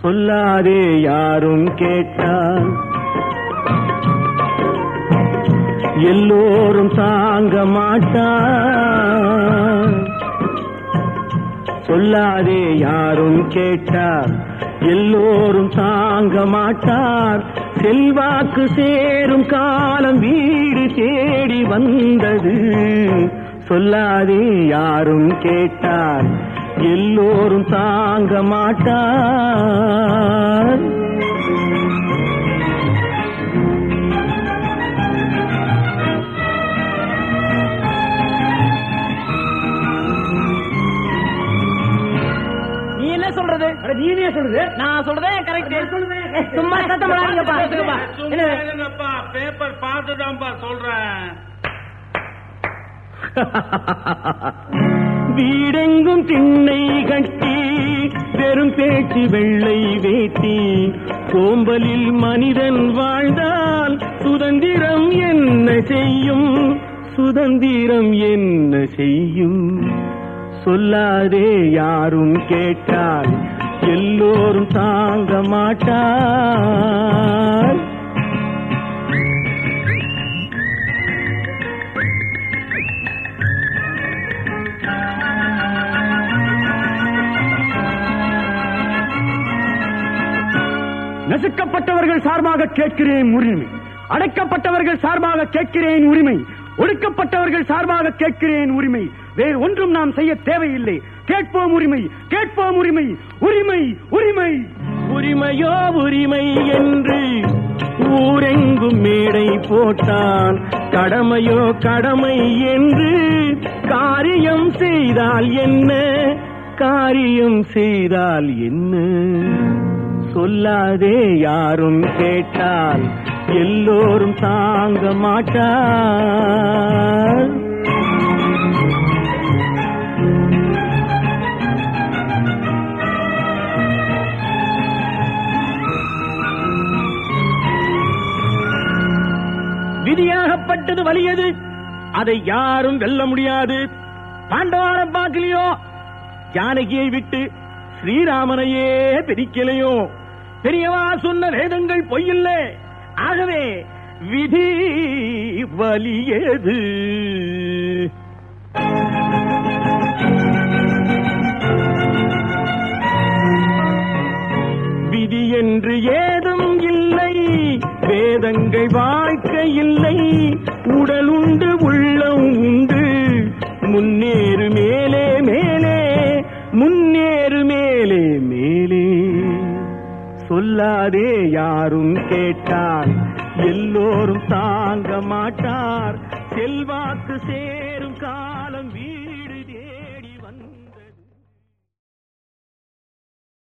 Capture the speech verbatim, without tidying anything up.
சொல்லாதே யாரும் கேட்டால் எல்லோரும் தாங்க மாட்டார். சொல்லாதே யாரும் கேட்டார் எல்லோரும் தாங்க மாட்டார். செல்வாக்கு சேரும் காலம் வீடு தேடி வந்தது. சொல்லாதே யாரும் கேட்டார் எல்லோரும் தாங்க மாட்டார். சொல்றது நீனே சொல்றது நான் சொல்றேன் கரெக்ட். சும்மா சத்தம் போடாதீங்கப்பா. என்னப்பா பேப்பர் பார்த்துதான்ப்பா சொல்றேன். வீடெங்கும் திண்ணை கட்டி பெரும் பேச்சு வெள்ளை வேட்டி சோம்பலில் மனிதன் வாழ்ந்தால் சுதந்திரம் என்ன செய்யும்? சுதந்திரம் என்ன செய்யும்? சொல்லாதே யாரும் கேட்டால் எல்லோரும் தாங்க மாட்டார். நசுக்கப்பட்டவர்கள் சார்பாக கேட்கிறேன் உரிமை. அடைக்கப்பட்டவர்கள் சார்பாக கேட்கிறேன் உரிமை. ஒடுக்கப்பட்டவர்கள் சார்பாக கேட்கிறேன் உரிமை. வேறு ஒன்றும் நாம் செய்ய தேவையில்லை. கேட்போம் உரிமை, கேட்போம் உரிமை, உரிமை உரிமை. உரிமையோ உரிமை என்று ஊரெங்கும் மேடை போட்டான். கடமையோ கடமை என்று காரியம் செய்தால் என்ன? காரியம் செய்தால் என்ன? சொல்லாதே யாரும் கேட்டால் எல்லோரும் தாங்க மாட்டார். விதியாகப்பட்டது வலியது, அதை யாரும் வெல்ல முடியாது. பாண்டவார பாக்கலையோ, ஜானகியை விட்டு ஸ்ரீராமனையே பிரிக்கலையோ. பெரியவா சொன்ன வேதங்கள் பொய்யில்லை. ஆகவே விதி வலியது. விதி என்று ஏதும் இல்லை, வேதங்கள் வாழ்க்கை இல்லை. உடல் உண்டு உள்ளம் உண்டு, முன்னேறு மேலே மேலே, முன்னேறு மேலே மேலே. சொல்லாதே யாரும் கேட்டால் எல்லோரும் தாங்க மாட்டார். செல்வாக்கு சேரும் காலம் வீடு